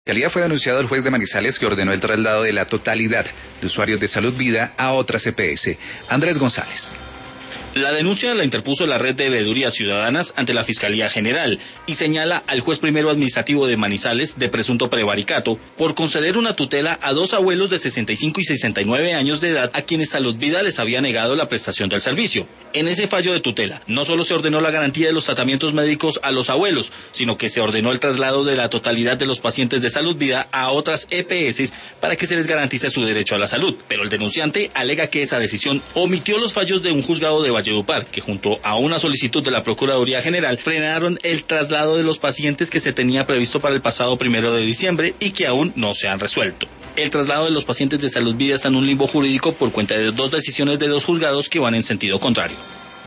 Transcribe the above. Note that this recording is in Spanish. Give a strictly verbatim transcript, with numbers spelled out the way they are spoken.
Fiscalía fue denunciado el juez de Manizales que ordenó el traslado de la totalidad de usuarios de Salud Vida a otras E P S. Andrés González. La denuncia la interpuso la Red de Veedurías Ciudadanas ante la Fiscalía General y señala al juez primero administrativo de Manizales de presunto prevaricato por conceder una tutela a dos abuelos de sesenta y cinco y sesenta y nueve años de edad a quienes Salud Vida les había negado la prestación del servicio. En ese fallo de tutela, no solo se ordenó la garantía de los tratamientos médicos a los abuelos, sino que se ordenó el traslado de la totalidad de los pacientes de Salud Vida a otras E P S para que se les garantice su derecho a la salud. Pero el denunciante alega que esa decisión omitió los fallos de un juzgado de Valledupar, que junto a una solicitud de la Procuraduría General frenaron el traslado de los pacientes que se tenía previsto para el pasado primero de diciembre y que aún no se han resuelto. El traslado de los pacientes de Salud Vida está en un limbo jurídico por cuenta de dos decisiones de dos juzgados que van en sentido contrario.